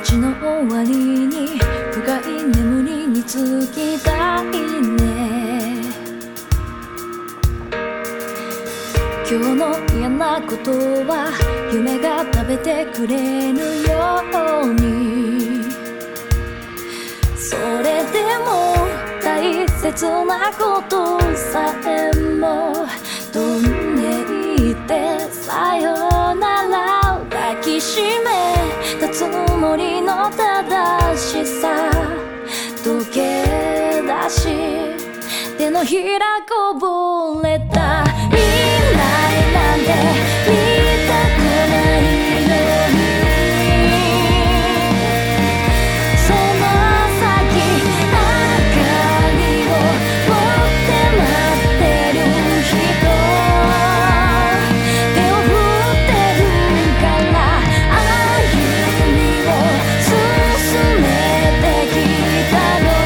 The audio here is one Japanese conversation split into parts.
日の終わりに深い眠りにつきたいね。今日の嫌なことは夢が食べてくれるように、それでも大切なことさえも飛んでいってさよなら抱きしめたつもりの正しさ溶け出し手のひらこぼれた未来なんて見たくないのに、その先明かりを持って待ってる人手を振ってるから歩みを進めてきたの。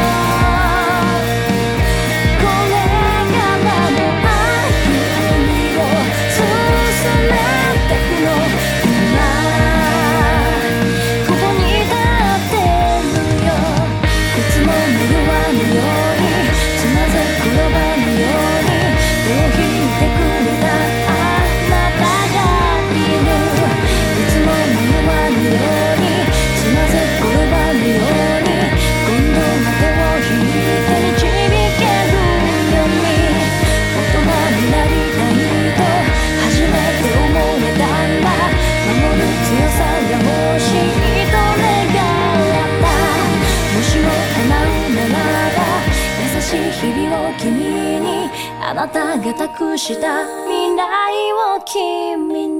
これからも歩みを進めてくの。今ここに立ってるよ。いつも寝るわのようにつまずく転ばぬように手を引いてくれたあなたがいる。いつも寝るわのようにつまずく転ばぬように今度は手を引いて導けるように大人になりたいと初めて思えたんだ。守る強さが欲しいと願ったもしも叶うならば優しい日々を君にあなたが託した未来を君に